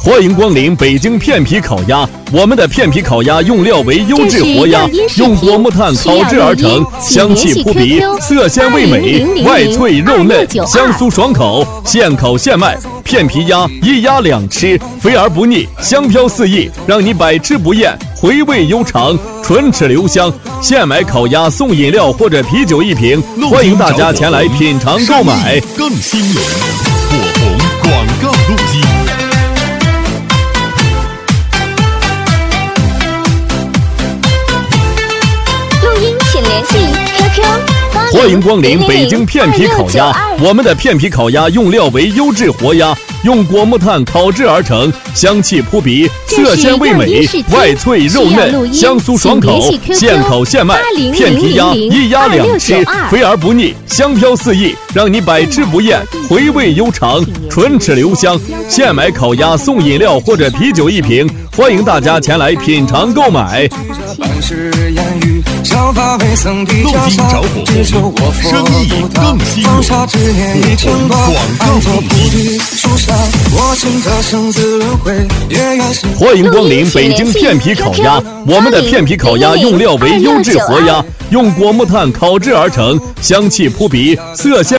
欢迎光临北京片皮烤鸭，我们的片皮烤鸭用料为优质活鸭，用果木炭烤制而成，香气扑鼻，色鲜味美，外脆肉嫩，香酥爽口，现烤现卖。片皮鸭一鸭两吃，肥而不腻，香飘四溢，让你百吃不厌，回味悠长，唇齿留香。现买烤鸭送饮料或者啤酒一瓶，欢迎大家前来品尝购买。 更新颖，火红广告录音。 联系 QQ。 欢迎光临北京片皮烤鸭，我们的片皮烤鸭用料为优质活鸭，用果木炭烤制而成，香气扑鼻，色鲜味美，外脆肉嫩，香酥爽口，现烤现卖。片皮鸭一鸭两吃，肥而不腻，香飘四溢，让你百吃不厌，回味悠长，唇齿留香。现买烤鸭送饮料或者啤酒一瓶，欢迎大家前来品尝购买。 录音找火红，生意更兴隆，火红广告录音。 欢迎光临北京片皮烤鸭，我们的片皮烤鸭用料为优质活鸭，用果木炭烤制而成，香气扑鼻，色鲜